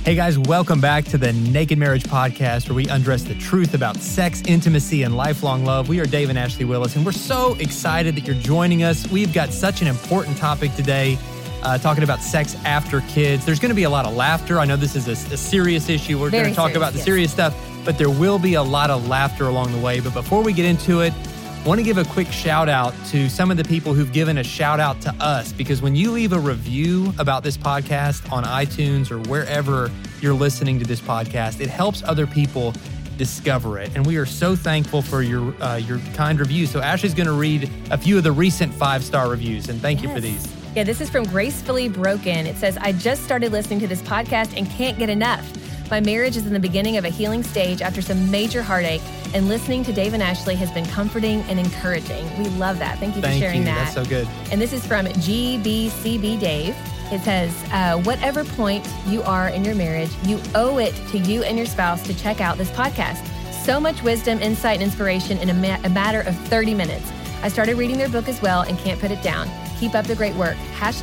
Hey guys, welcome back to the Naked Marriage Podcast, where we undress the truth about sex, intimacy, and lifelong love. We are Dave and Ashley Willis, and we're so excited that you're joining us. We've got such an important topic today, talking about sex after kids. There's going to be a lot of laughter. I know this is a serious issue. We're going to talk about the serious stuff, but there will be a lot of laughter along the way. But before we get into it, I want to give a quick shout out to some of the people who've given a shout out to us, because when you leave a review about this podcast on iTunes or wherever you're listening to this podcast, it helps other people discover it. And we are so thankful for your kind reviews. So Ashley's going to read a few of the recent 5-star reviews, and thank you for these. Yeah, this is from Gracefully Broken. It says, I just started listening to this podcast and can't get enough. My marriage is in the beginning of a healing stage after some major heartache, and listening to Dave and Ashley has been comforting and encouraging. We love that. Thank you for sharing that. That's so good. And this is from GBCB Dave. It says, whatever point you are in your marriage, you owe it to you and your spouse to check out this podcast. So much wisdom, insight, and inspiration in a matter of 30 minutes. I started reading their book as well and can't put it down. Keep up the great work.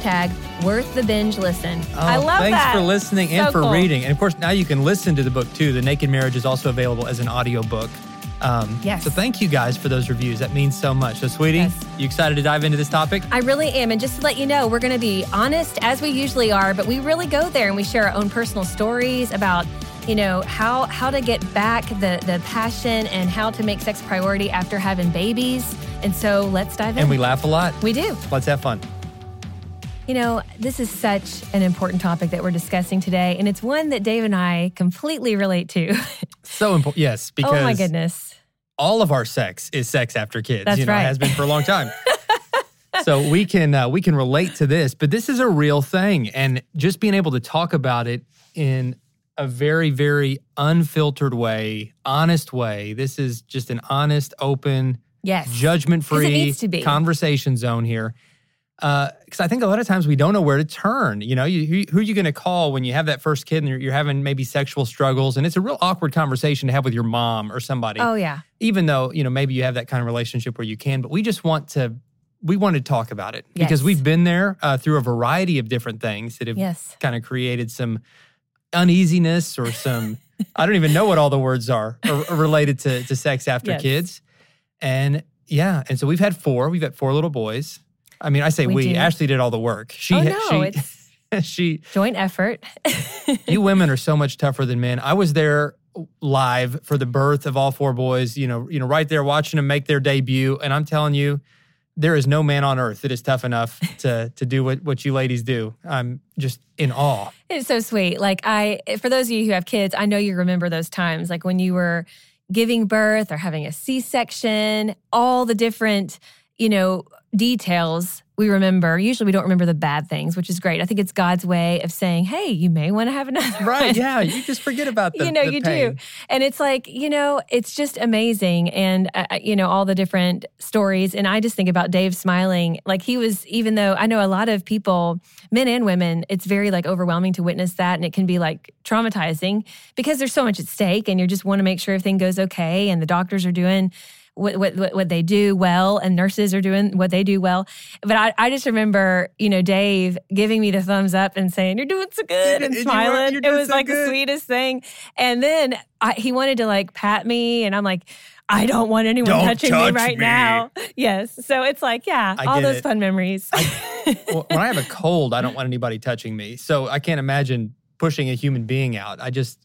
# worth the binge listen. I love thanks that. Thanks for listening so and for cool. reading. And of course, now you can listen to the book too. The Naked Marriage is also available as an audiobook. Yes. So thank you guys for those reviews. That means so much. So sweetie, you excited to dive into this topic? I really am. And just to let you know, we're going to be honest as we usually are, but we really go there and we share our own personal stories about, you know, how to get back the passion and how to make sex a priority after having babies. And so let's dive in. And we laugh a lot. We do. Let's have fun. You know, this is such an important topic that we're discussing today, and it's one that Dave and I completely relate to. So important. Yes, because oh my goodness, all of our sex is sex after kids. That's right. It has been for a long time. So we can relate to this, but this is a real thing, and just being able to talk about it in a very, very unfiltered way, honest way. This is just an honest, open, judgment-free conversation zone here. Because I think a lot of times we don't know where to turn. You know, who are you going to call when you have that first kid and you're having maybe sexual struggles? And it's a real awkward conversation to have with your mom or somebody. Oh, yeah. Even though, you know, maybe you have that kind of relationship where you can, but we want to talk about it because we've been there through a variety of different things that have kind of created some uneasiness or some, I don't even know what all the words are related to sex after kids. And so we've had 4 little boys. I mean, I say we. Ashley did all the work. It's joint effort. You women are so much tougher than men. I was there live for the birth of all 4 boys, you know, right there watching them make their debut. And I'm telling you, there is no man on earth that is tough enough to do what you ladies do. I'm just in awe. It's so sweet. Like for those of you who have kids, I know you remember those times, like when you were giving birth or having a C-section, all the different, you know, details we remember. Usually we don't remember the bad things, which is great. I think it's God's way of saying, hey, you may want to have another Right, one. yeah. You just forget about the you pain. do. And it's like, you know, it's just amazing. And, you know, all the different stories. And I just think about Dave smiling. Like he was, even though I know a lot of people, men and women, it's very like overwhelming to witness that. And it can be like traumatizing because there's so much at stake and you just want to make sure everything goes okay. And the doctors are doing what they do well, and nurses are doing what they do well. But I just remember, you know, Dave giving me the thumbs up and saying, you're doing so good, and smiling. It was like the sweetest thing. And then he wanted to like pat me, and I'm like, I don't want anyone touching me right now. Yes. So it's like, all those fun memories. When I have a cold, I don't want anybody touching me. So I can't imagine pushing a human being out.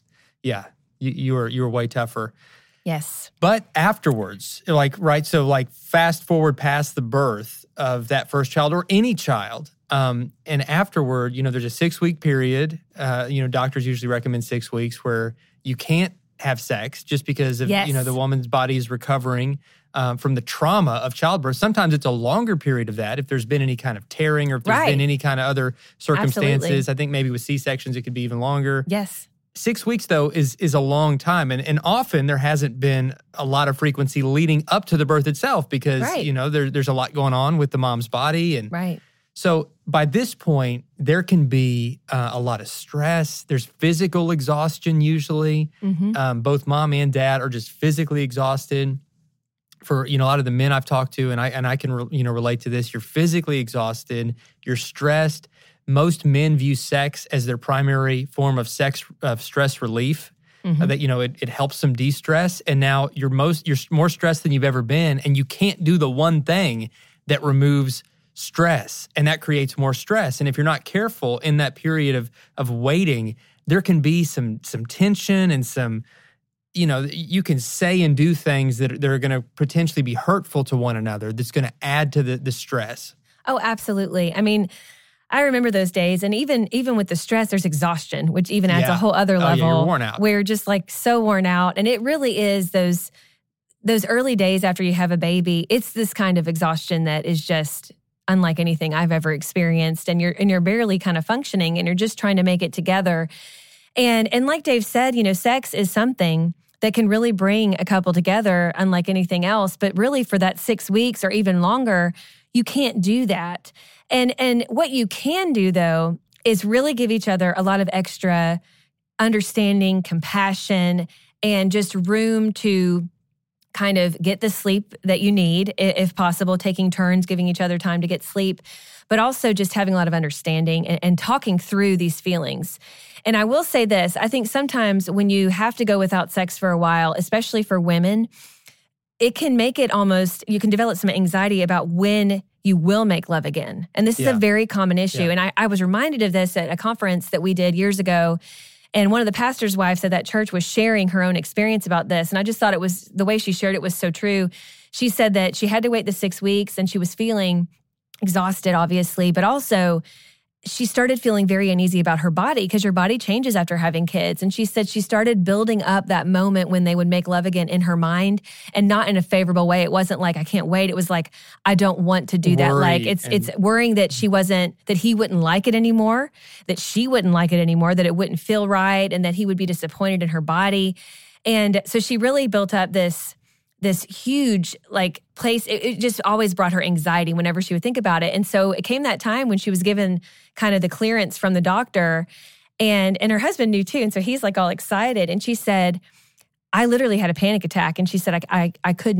You were way tougher. Yes. But afterwards, so fast forward past the birth of that first child or any child, and afterward, you know, there's a 6-week period. You know, doctors usually recommend 6 weeks where you can't have sex just because of, you know, the woman's body is recovering from the trauma of childbirth. Sometimes it's a longer period of that if there's been any kind of tearing or if there's been any kind of other circumstances. Absolutely. I think maybe with C-sections, it could be even longer. Yes. 6 weeks, though, is a long time. And often there hasn't been a lot of frequency leading up to the birth itself because, you know, there's a lot going on with the mom's body. And so by this point, there can be a lot of stress. There's physical exhaustion usually. Mm-hmm. Both mom and dad are just physically exhausted. For, you know, a lot of the men I've talked to, and I can relate to this. You're physically exhausted. You're stressed. most men view sex as their primary form of stress relief. That, it helps them de-stress. And now you're more stressed than you've ever been, and you can't do the one thing that removes stress, and that creates more stress. And if you're not careful in that period of waiting, there can be some tension and some, you can say and do things that are going to potentially be hurtful to one another. That's going to add to the stress. Oh, absolutely. I mean, I remember those days, and even with the stress, there's exhaustion, which even adds a whole other level. You're worn out. We're just like so worn out, and it really is those early days after you have a baby. It's this kind of exhaustion that is just unlike anything I've ever experienced, and you're barely kind of functioning, and you're just trying to make it together. And like Dave said, sex is something that can really bring a couple together, unlike anything else. But really, for that 6 weeks or even longer, you can't do that. And what you can do, though, is really give each other a lot of extra understanding, compassion, and just room to kind of get the sleep that you need, if possible, taking turns, giving each other time to get sleep, but also just having a lot of understanding and talking through these feelings. And I will say this, I think sometimes when you have to go without sex for a while, especially for women, it can make it almost, you can develop some anxiety about when you will make love again. And this is a very common issue. Yeah. And I was reminded of this at a conference that we did years ago. And one of the pastor's wives at that church was sharing her own experience about this. And I just thought it was, the way she shared it was so true. She said that she had to wait the 6 weeks and she was feeling exhausted, obviously, but also she started feeling very uneasy about her body because your body changes after having kids. And she said she started building up that moment when they would make love again in her mind, and not in a favorable way. It wasn't like, I can't wait. It was like, I don't want to do that. Like it's worrying that that he wouldn't like it anymore, that she wouldn't like it anymore, that it wouldn't feel right, and that he would be disappointed in her body. And so she really built up this huge place. It just always brought her anxiety whenever she would think about it. And so it came that time when she was given kind of the clearance from the doctor, and her husband knew too. And so he's like all excited. And she said, I literally had a panic attack. And she said, I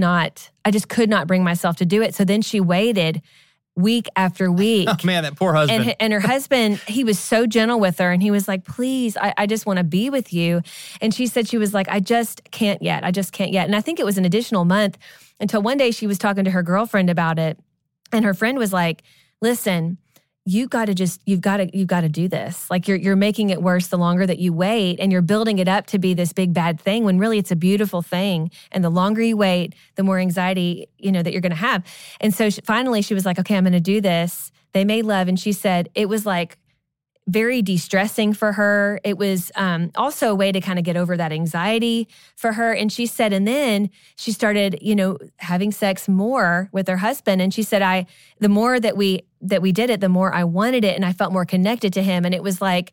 just could not bring myself to do it. So then she waited week after week. Oh man, that poor husband. And her husband, he was so gentle with her, and he was like, please, I just want to be with you. And she said, she was like, I just can't yet. And I think it was an additional month until one day she was talking to her girlfriend about it. And her friend was like, listen, you've got to do this. Like you're making it worse the longer that you wait, and you're building it up to be this big bad thing when really it's a beautiful thing. And the longer you wait, the more anxiety, that you're going to have. And so finally she was like, okay, I'm going to do this. They made love. And she said it was like very de-stressing for her. It was also a way to kind of get over that anxiety for her. And she said, and then she started, having sex more with her husband. And she said, the more that we did it, the more I wanted it, and I felt more connected to him. And it was like,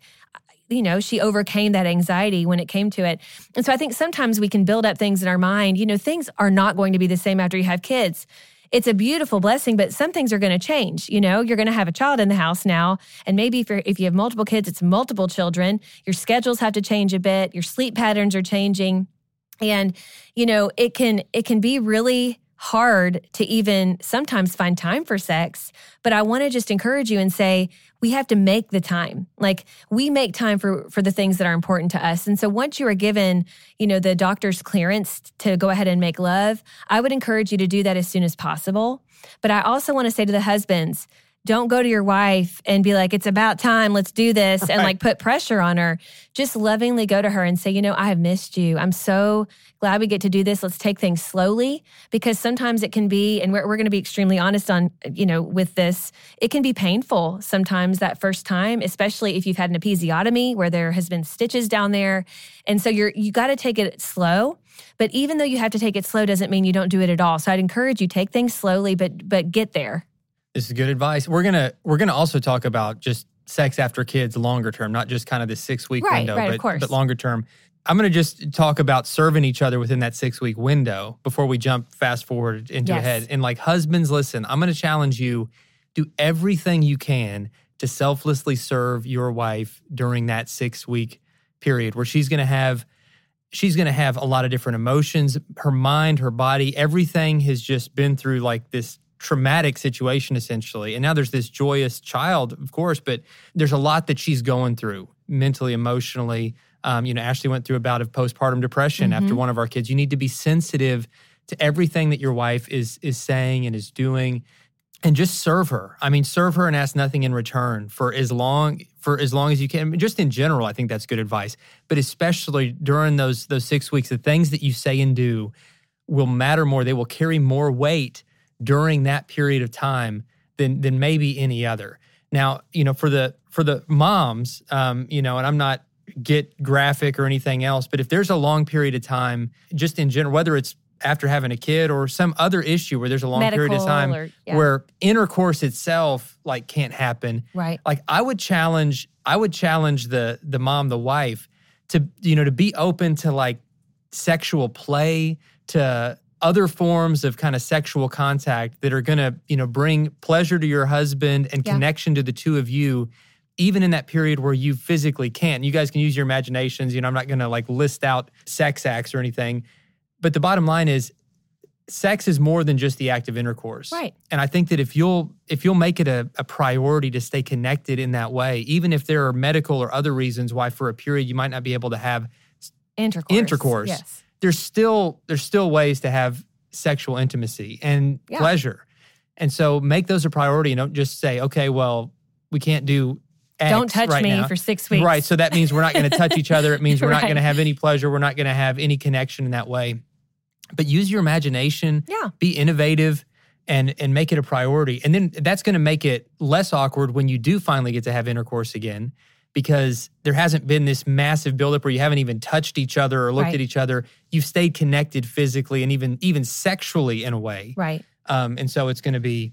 she overcame that anxiety when it came to it. And so I think sometimes we can build up things in our mind. Things are not going to be the same after you have kids. It's a beautiful blessing, but some things are going to change. You're going to have a child in the house now. And maybe if you have multiple kids, it's multiple children. Your schedules have to change a bit. Your sleep patterns are changing. And, it can be really hard to even sometimes find time for sex. But I want to just encourage you and say, we have to make the time. Like we make time for the things that are important to us. And so once you are given, the doctor's clearance to go ahead and make love, I would encourage you to do that as soon as possible. But I also want to say to the husbands, don't go to your wife and be like, it's about time, let's do this, and like put pressure on her. Just lovingly go to her and say, I have missed you. I'm so glad we get to do this. Let's take things slowly, because sometimes it can be, and we're going to be extremely honest on, with this, it can be painful sometimes that first time, especially if you've had an episiotomy where there has been stitches down there. And so you got to take it slow. But even though you have to take it slow doesn't mean you don't do it at all. So I'd encourage you, take things slowly, but get there. This is good advice. We're gonna also talk about just sex after kids longer term, not just kind of the 6 week window, but longer term. I'm gonna just talk about serving each other within that 6 week window before we jump fast forward into ahead. And like husbands, listen, I'm gonna challenge you, do everything you can to selflessly serve your wife during that 6 week period where she's gonna have a lot of different emotions. Her mind, her body, everything has just been through like this traumatic situation essentially. And now there's this joyous child, of course, but there's a lot that she's going through mentally, emotionally. Ashley went through a bout of postpartum depression after one of our kids. You need to be sensitive to everything that your wife is saying and is doing, and just serve her. I mean, serve her and ask nothing in return for as long as you can. Just in general, I think that's good advice. But especially during those 6 weeks, the things that you say and do will matter more. They will carry more weight during that period of time than maybe any other. Now, for the moms, and I'm not get graphic or anything else, but if there's a long period of time, just in general, whether it's after having a kid or some other issue where there's a long period of time where intercourse itself can't happen. Right. I would challenge the mom, the wife, to be open to sexual play, to other forms of kind of sexual contact that are going to, bring pleasure to your husband and connection to the two of you, even in that period where you physically can't. You guys can use your imaginations. I'm not going to list out sex acts or anything. But the bottom line is, sex is more than just the act of intercourse. Right. And I think that if you'll make it a priority to stay connected in that way, even if there are medical or other reasons why for a period you might not be able to have intercourse. Yes. There's still ways to have sexual intimacy and pleasure. And so make those a priority and don't just say, okay, well, we can't do X don't touch right me now. For 6 weeks. Right. So that means we're not going to touch each other. It means we're not Right. going to have any pleasure. We're not going to have any connection in that way. But use your imagination. Yeah. Be innovative and make it a priority. And then that's going to make it less awkward when you do finally get to have intercourse again, because there hasn't been this massive buildup where you haven't even touched each other or looked at each other. You've stayed connected physically and even sexually in a way. Right. And so it's going to be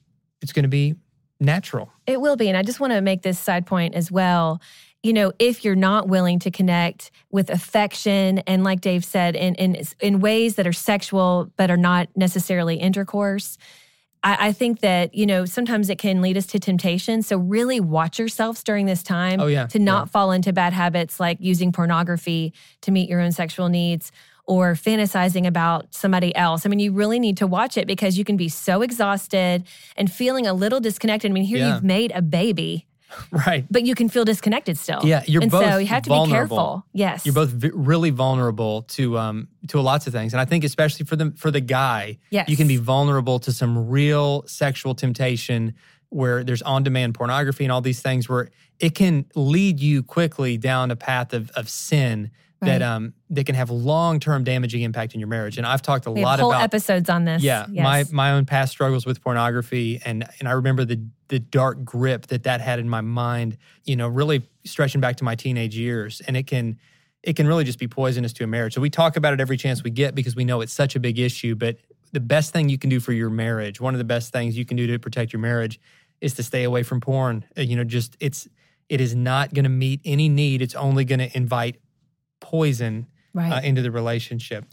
natural. It will be. And I just want to make this side point as well. If you're not willing to connect with affection and, like Dave said, in ways that are sexual but are not necessarily intercourse, I think that, sometimes it can lead us to temptation. So really watch yourselves during this time to not fall into bad habits like using pornography to meet your own sexual needs or fantasizing about somebody else. I mean, you really need to watch it because you can be so exhausted and feeling a little disconnected. I mean, here you've made a baby. Right. But you can feel disconnected still. Yeah, you're both so you have to vulnerable. be careful. Yes. You're both really vulnerable to lots of things. And I think especially for the guy, you can be vulnerable to some real sexual temptation where there's on-demand pornography and all these things where it can lead you quickly down a path of sin that can have long-term damaging impact in your marriage. And I've talked a lot about whole episodes on this. Yeah, yes. my own past struggles with pornography, and I remember the dark grip that had in my mind, really stretching back to my teenage years. And it can really just be poisonous to a marriage. So we talk about it every chance we get because we know it's such a big issue. But the best thing you can do for your marriage, one of the best things you can do to protect your marriage, is to stay away from porn. It is not going to meet any need. It's only going to invite poison into the relationship.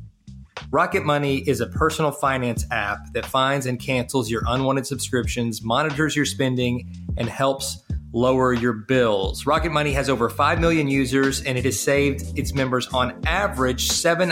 Rocket Money is a personal finance app that finds and cancels your unwanted subscriptions, monitors your spending, and helps lower your bills. Rocket Money has over 5 million users, and it has saved its members on average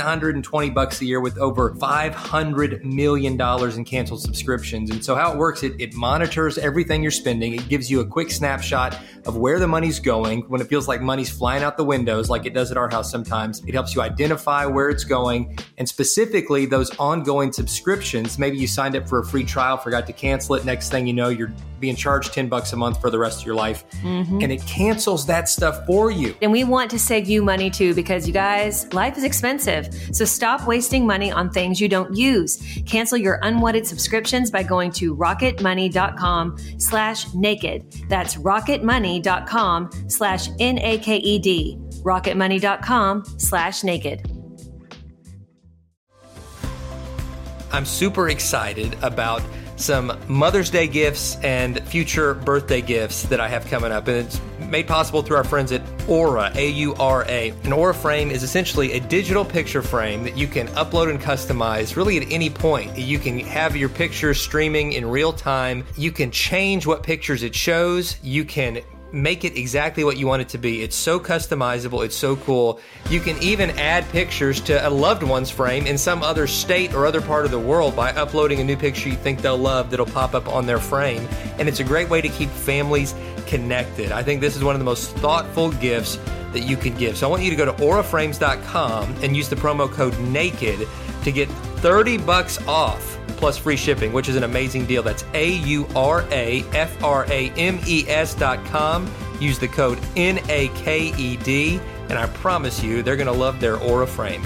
$720 a year with over $500 million in canceled subscriptions. And so how it works, it monitors everything you're spending. It gives you a quick snapshot of where the money's going. When it feels like money's flying out the windows, like it does at our house sometimes, it helps you identify where it's going. And specifically, those ongoing subscriptions, maybe you signed up for a free trial, forgot to cancel it. Next thing you know, you're being charged $10 a month for the rest of your life. And it cancels that stuff for you. And we want to save you money too, because you guys, life is expensive. So stop wasting money on things you don't use. Cancel your unwanted subscriptions by going to rocketmoney.com/naked. That's rocketmoney.com/NAKED. rocketmoney.com/naked. I'm super excited about some Mother's Day gifts and future birthday gifts that I have coming up. And it's made possible through our friends at Aura, A-U-R-A. An Aura frame is essentially a digital picture frame that you can upload and customize really at any point. You can have your pictures streaming in real time. You can change what pictures it shows. You can make it exactly what you want it to be. It's so customizable. It's so cool. You can even add pictures to a loved one's frame in some other state or other part of the world by uploading a new picture you think they'll love that'll pop up on their frame. And it's a great way to keep families connected. I think this is one of the most thoughtful gifts that you could give. So I want you to go to auraframes.com and use the promo code NAKED to get $30 off plus free shipping, which is an amazing deal. That's auraframes.com. Use the code NAKED, and I promise you they're going to love their Aura frame.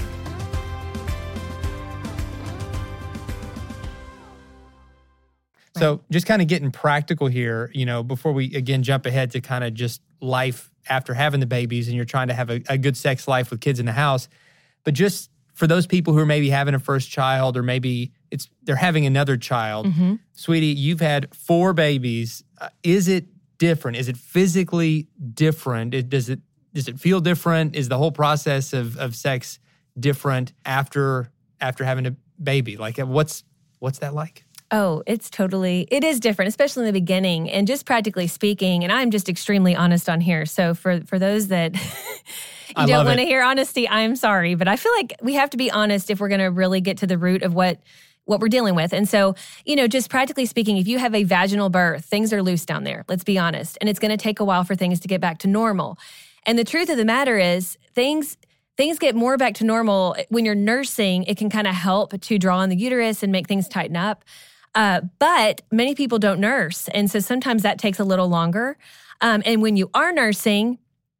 So just kind of getting practical here, before we again jump ahead to kind of just life after having the babies and you're trying to have a good sex life with kids in the house. But just for those people who are maybe having a first child, or maybe they're having another child, sweetie, you've had 4 babies. Is it different? Is it physically different? Does it feel different? Is the whole process of sex different after having a baby? Like, what's that like? Oh, it is different, especially in the beginning. And just practically speaking, and I'm just extremely honest on here. So for those that you don't want to hear honesty, I'm sorry. But I feel like we have to be honest if we're going to really get to the root of what we're dealing with. And so, just practically speaking, if you have a vaginal birth, things are loose down there. Let's be honest. And it's going to take a while for things to get back to normal. And the truth of the matter is things get more back to normal when you're nursing. It can kind of help to draw on the uterus and make things tighten up. But many people don't nurse. And so sometimes that takes a little longer. And when you are nursing,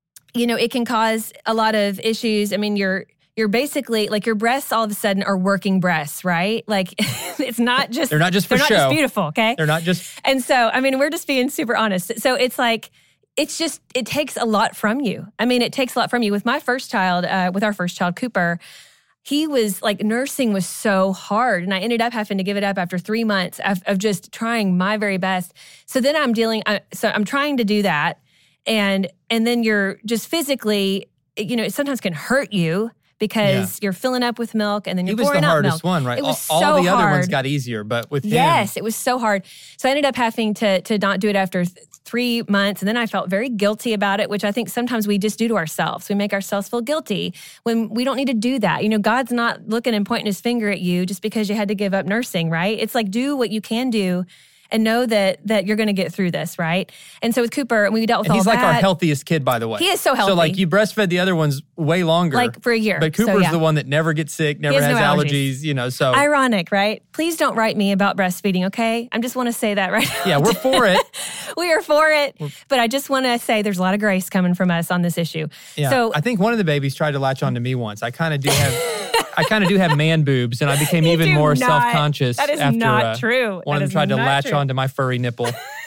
it can cause a lot of issues. I mean, you're basically like your breasts all of a sudden are working breasts, right? Like it's not just, they're not just for show. They're not just beautiful. Okay. They're not just. And so, I mean, we're just being super honest. So it's like, it takes a lot from you. I mean, it takes a lot from you. With my first child, with our first child, Cooper, he was like, nursing was so hard. And I ended up having to give it up after 3 months of just trying my very best. So then I'm trying to do that. And then you're just physically, it sometimes can hurt you because you're filling up with milk and then you're pouring out milk. He was the hardest one, right? It was all the hard. other ones got easier, but with him. Yes, it was so hard. So I ended up having to not do it after 3 months. And then I felt very guilty about it, which I think sometimes we just do to ourselves. We make ourselves feel guilty when we don't need to do that. God's not looking and pointing his finger at you just because you had to give up nursing, right? It's like, do what you can do and know that you're going to get through this, right? And so with Cooper, we dealt with all that. He's like our healthiest kid, by the way. He is so healthy. So like you breastfed the other ones way longer. Like for a year. But Cooper's the one that never gets sick, never has allergies, so. Ironic, right? Please don't write me about breastfeeding, okay? I just want to say that right now. Yeah, we're for it. We are for it. But I just want to say there's a lot of grace coming from us on this issue. Yeah, so I think one of the babies tried to latch on to me once. I kind of do have man boobs, and I became even more self-conscious. That is after, not true. One of them tried to latch onto my furry nipple.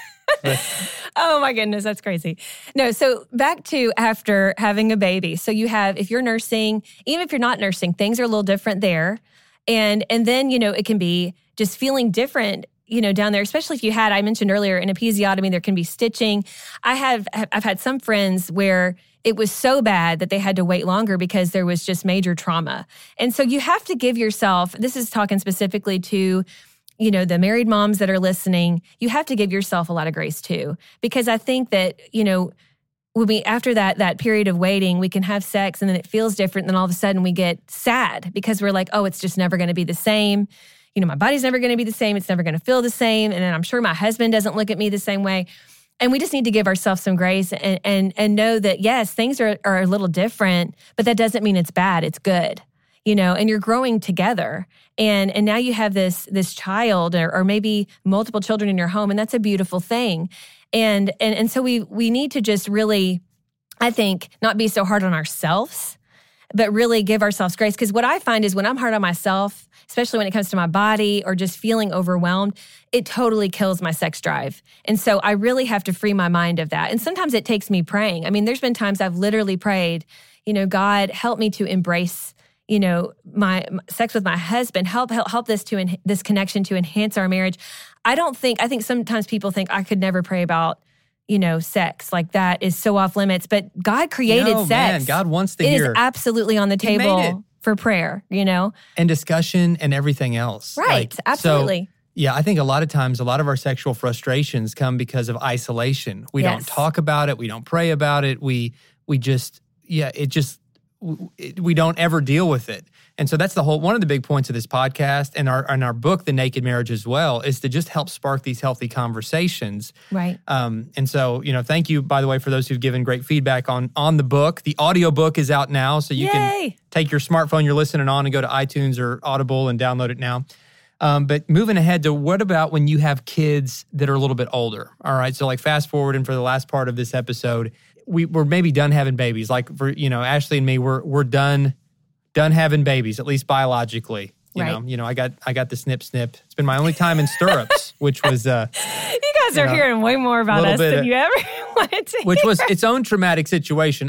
Oh my goodness, that's crazy. No, so back to after having a baby. So if you're nursing, even if you're not nursing, things are a little different there. And then, it can be just feeling different, down there, especially if I mentioned earlier in episiotomy, there can be stitching. I've had some friends where it was so bad that they had to wait longer because there was just major trauma. And so you have to give yourself, this is talking specifically to, the married moms that are listening, you have to give yourself a lot of grace too. Because I think that, after that period of waiting, we can have sex and then it feels different. And then all of a sudden we get sad because we're like, oh, it's just never going to be the same. My body's never going to be the same. It's never going to feel the same. And then I'm sure my husband doesn't look at me the same way. And we just need to give ourselves some grace and know that, yes, things are a little different, but that doesn't mean it's bad. It's good, and you're growing together. And now you have this child or maybe multiple children in your home, and that's a beautiful thing. And so we need to just really, I think, not be so hard on ourselves, but really give ourselves grace. Because what I find is when I'm hard on myself, especially when it comes to my body or just feeling overwhelmed, it totally kills my sex drive. And so I really have to free my mind of that. And sometimes it takes me praying. I mean, there's been times I've literally prayed, God, help me to embrace, my sex with my husband, help this connection to enhance our marriage. I think sometimes people think I could never pray about, sex. Like that is so off limits. But God created sex. Man, God wants to hear. It is absolutely on the table for prayer, And discussion and everything else. Right, absolutely. Yeah, I think a lot of times, a lot of our sexual frustrations come because of isolation. We don't talk about it. We don't pray about it. We don't ever deal with it. And so that's one of the big points of this podcast and our book, The Naked Marriage as well, is to just help spark these healthy conversations. Right. And so, thank you, by the way, for those who've given great feedback on the book. The audio book is out now, so you can take your smartphone you're listening on and go to iTunes or Audible and download it now. But moving ahead to what about when you have kids that are a little bit older? All right, so like fast forward and for the last part of this episode, we're maybe done having babies. Like for, Ashley and me, we're done having babies, at least biologically. You know, I got the snip. It's been my only time in stirrups, which was... you guys are hearing way more about us than you ever wanted to Which hear. was its own traumatic situation.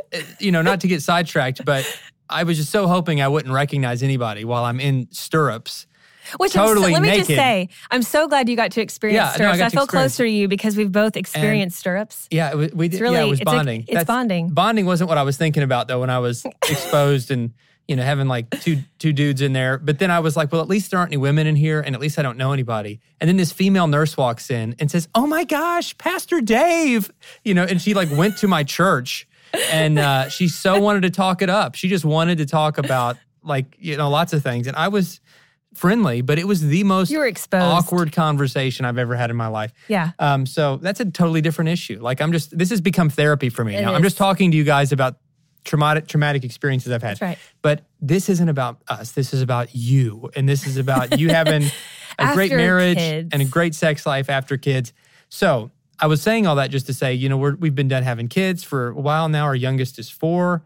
Not to get sidetracked, but I was just so hoping I wouldn't recognize anybody while I'm in stirrups. Which totally let me naked. just say, I'm so glad you got to experience stirrups. I feel closer to you because we've both experienced stirrups. Yeah, we did. It was bonding. It's bonding. Bonding wasn't what I was thinking about though when I was exposed and having like two dudes in there. But then I was like, well, at least there aren't any women in here, and at least I don't know anybody. And then this female nurse walks in and says, "Oh my gosh, Pastor Dave!" And she like went to my church, and she so wanted to talk it up. She just wanted to talk about lots of things, and I was friendly, but it was the most awkward conversation I've ever had in my life. Yeah. So that's a totally different issue. Like this has become therapy for me now. I'm just talking to you guys about traumatic experiences I've had. That's right. But this isn't about us. This is about you. And this is about you having a great marriage and a great sex life after kids. So I was saying all that just to say, we've been done having kids for a while now. Our youngest is 4.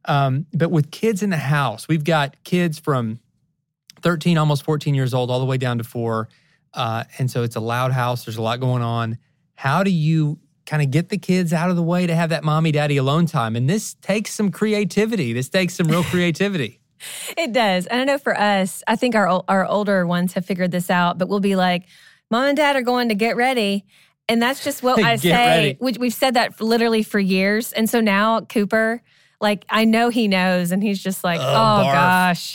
But with kids in the house, we've got kids from 13, almost 14 years old, all the way down to 4. And so it's a loud house. There's a lot going on. How do you kind of get the kids out of the way to have that mommy, daddy alone time? And this takes some creativity. This takes some real creativity. It does. And I know for us, I think our older ones have figured this out, but we'll be like, Mom and Dad are going to get ready. And that's just what I say. We've said that literally for years. And so now Cooper, I know he knows, and he's just like, oh gosh.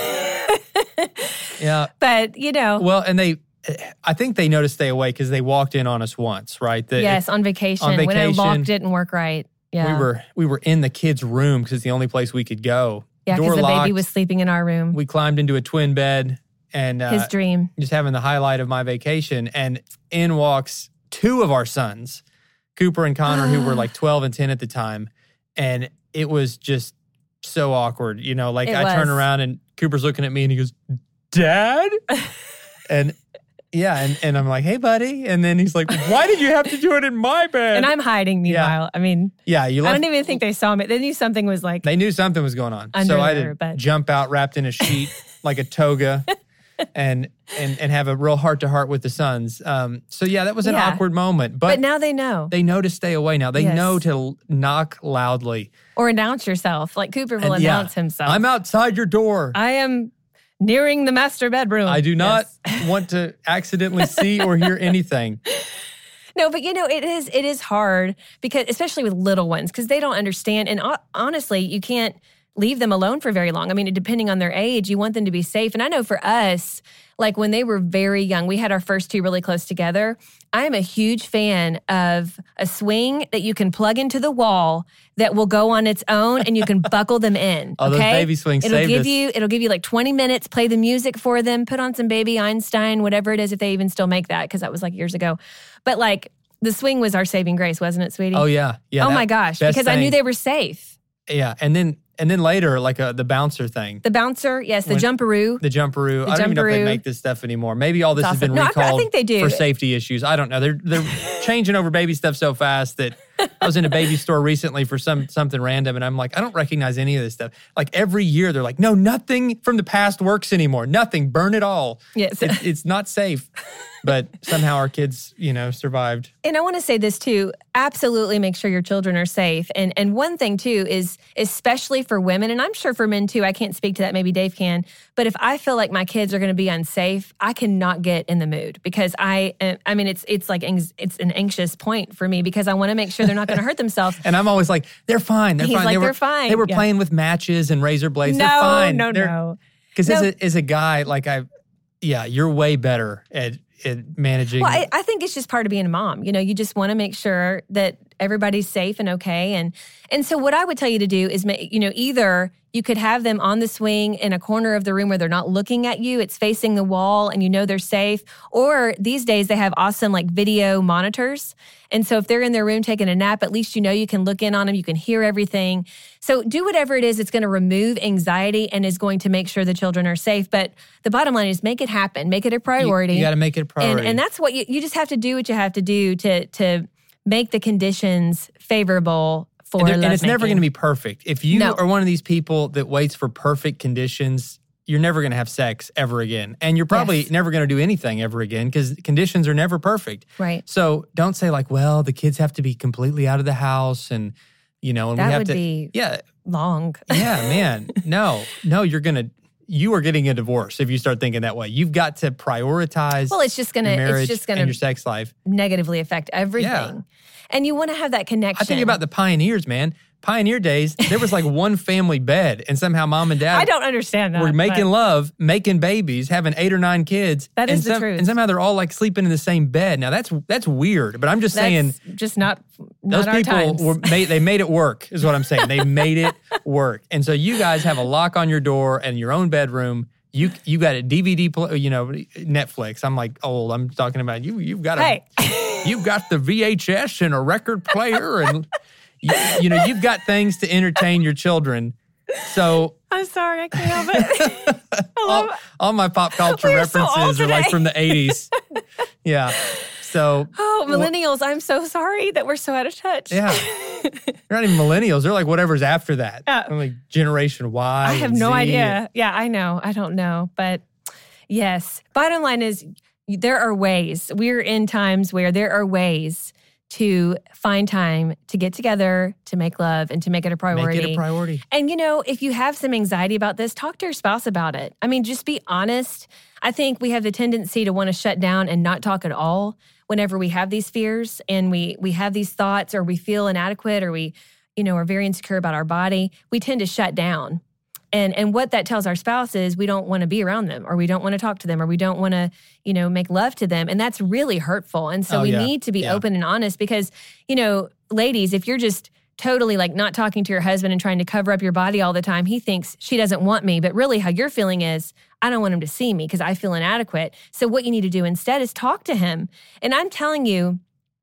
Yeah. But, Well, and I think they noticed stay away because they walked in on us once, right? Yes, on vacation. When a lock didn't work right. Yeah. We were in the kids' room because it's the only place we could go. Yeah, because the baby was sleeping in our room. We climbed into a twin bed and his dream. Just having the highlight of my vacation. And in walks 2 of our sons, Cooper and Connor, who were 12 and 10 at the time. And it was just so awkward. I turn around and Cooper's looking at me and he goes, "Dad?" and I'm like, "Hey, buddy." And then he's like, "Why did you have to do it in my bed?" And I'm hiding meanwhile. I mean, I don't even think they saw me. They knew something was They knew something was going on. So I had to jump out wrapped in a sheet like a toga and have a real heart-to-heart with the sons. So that was an awkward moment. But now they know. They know to stay away now. They know to knock loudly. Or announce yourself. Like Cooper will announce himself. "I'm outside your door. I am nearing the master bedroom. I do not want to accidentally see or hear anything." No, but it is hard because, especially with little ones, because they don't understand. And honestly, you can't leave them alone for very long. I mean, depending on their age, you want them to be safe. And I know for us, when they were very young, we had our first 2 really close together. I am a huge fan of a swing that you can plug into the wall that will go on its own, and you can buckle them in. Oh, those baby swings it'll give you 20 minutes, play the music for them, put on some Baby Einstein, whatever it is, if they even still make that, because that was years ago. But the swing was our saving grace, wasn't it, sweetie? Oh, yeah. Oh, my gosh, because I knew they were safe. Yeah, and then later, the bouncer thing. The bouncer, yes, the jumperoo. The jumperoo. I don't even know if they make this stuff anymore. Maybe all this has been recalled I think they do. For safety issues. I don't know. They're changing over baby stuff so fast that I was in a baby store recently for something random, and I'm like, I don't recognize any of this stuff. Every year, they're like, no, nothing from the past works anymore. Nothing. Burn it all. Yes. It's not safe. But somehow our kids, survived. And I want to say this too, absolutely make sure your children are safe. And one thing too is, especially for women, and I'm sure for men too, I can't speak to that, maybe Dave can, but if I feel like my kids are going to be unsafe, I cannot get in the mood because it's an anxious point for me because I want to make sure they're not going to hurt themselves. And I'm always like, they're fine. They're fine. They're fine. They were playing with matches and razor blades. No, they're fine. No. Because as a guy, you're way better at managing. Well, I think it's just part of being a mom. You just want to make sure that everybody's safe and okay. And so what I would tell you to do is, either you could have them on the swing in a corner of the room where they're not looking at you. It's facing the wall and they're safe. Or these days they have awesome video monitors. And so if they're in their room taking a nap, at least you can look in on them. You can hear everything. So do whatever it is that's going to remove anxiety and is going to make sure the children are safe. But the bottom line is make it happen. Make it a priority. You got to make it a priority. And that's what you just have to do what you have to do to make the conditions favorable for and it's never going to be perfect. If you are one of these people that waits for perfect conditions, you're never going to have sex ever again. And you're probably never going to do anything ever again because conditions are never perfect. Right. So don't say the kids have to be completely out of the house and, and that we have would be long. Yeah, man. No, you are getting a divorce if you start thinking that way. You've got to prioritize marriage and your sex life. Negatively affect everything. Yeah. And you want to have that connection. I think about the pioneers, man. Pioneer days, there was one family bed, and somehow mom and dad I don't understand that. Were making love, making babies, having 8 or 9 kids. That is the truth. And somehow they're all sleeping in the same bed. Now that's weird, but I'm just saying just not those our people times. they made it work, is what I'm saying. They made it work. And so you guys have a lock on your door and your own bedroom. You got a DVD, Netflix. I'm old. I'm talking about you. You've got you've got the VHS and a record player, and you've got things to entertain your children. So I'm sorry, I can't help it. all my pop culture references are from the 80s. Yeah. So millennials, I'm so sorry that we're so out of touch. Yeah. They're not even millennials. They're whatever's after that. Generation Y. I have no idea. Yeah, I know. I don't know. But yes, bottom line is there are ways. We're in times where there are ways to find time to get together, to make love, and to make it a priority. Make it a priority. And, if you have some anxiety about this, talk to your spouse about it. I mean, just be honest. I think we have the tendency to want to shut down and not talk at all whenever we have these fears and we have these thoughts, or we feel inadequate, or we, are very insecure about our body. We tend to shut down. And what that tells our spouse is we don't want to be around them, or we don't want to talk to them, or we don't want to, make love to them. And that's really hurtful. And so we need to be open and honest because, ladies, if you're just totally not talking to your husband and trying to cover up your body all the time, he thinks she doesn't want me. But really how you're feeling is, I don't want him to see me because I feel inadequate. So what you need to do instead is talk to him. And I'm telling you,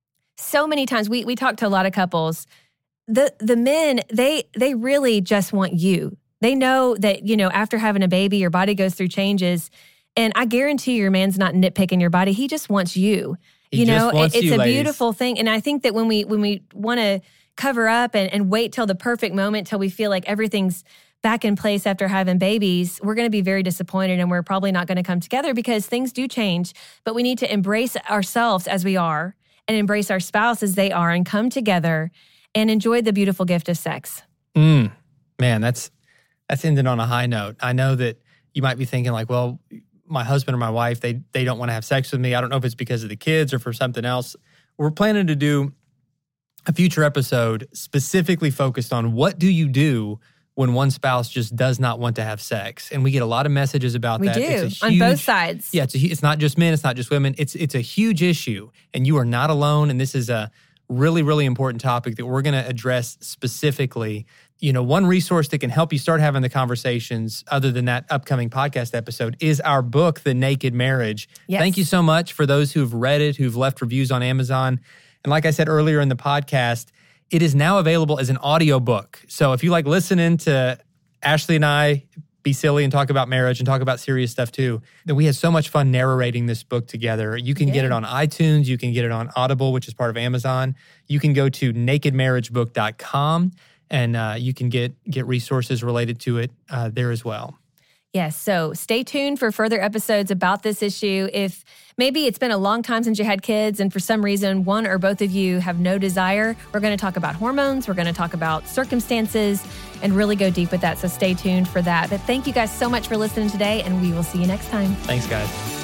so many times we talk to a lot of couples, the men, they really just want you. They know that, after having a baby, your body goes through changes. And I guarantee your man's not nitpicking your body. He just wants you. It's a beautiful thing. And I think that when we want to cover up and wait till the perfect moment, till we feel like everything's back in place after having babies, we're going to be very disappointed, and we're probably not going to come together because things do change. But we need to embrace ourselves as we are and embrace our spouse as they are and come together and enjoy the beautiful gift of sex. Man, that's ended on a high note. I know that you might be thinking well, my husband or my wife, they don't want to have sex with me. I don't know if it's because of the kids or for something else. We're planning to do a future episode specifically focused on what do you do when one spouse just does not want to have sex. And we get a lot of messages about that. We do, on both sides. Yeah, it's not just men, it's not just women. It's a huge issue, and you are not alone. And this is a really, really important topic that we're going to address specifically. One resource that can help you start having the conversations, other than that upcoming podcast episode, is our book, The Naked Marriage. Yes. Thank you so much for those who've read it, who've left reviews on Amazon. And like I said earlier in the podcast, it is now available as an audiobook. So if you like listening to Ashley and I be silly and talk about marriage and talk about serious stuff too, then we had so much fun narrating this book together. You can get it on iTunes. You can get it on Audible, which is part of Amazon. You can go to nakedmarriagebook.com. And you can get resources related to it there as well. Yes, so stay tuned for further episodes about this issue. If maybe it's been a long time since you had kids and for some reason one or both of you have no desire, we're going to talk about hormones, we're going to talk about circumstances, and really go deep with that. So stay tuned for that. But thank you guys so much for listening today, and we will see you next time. Thanks, guys.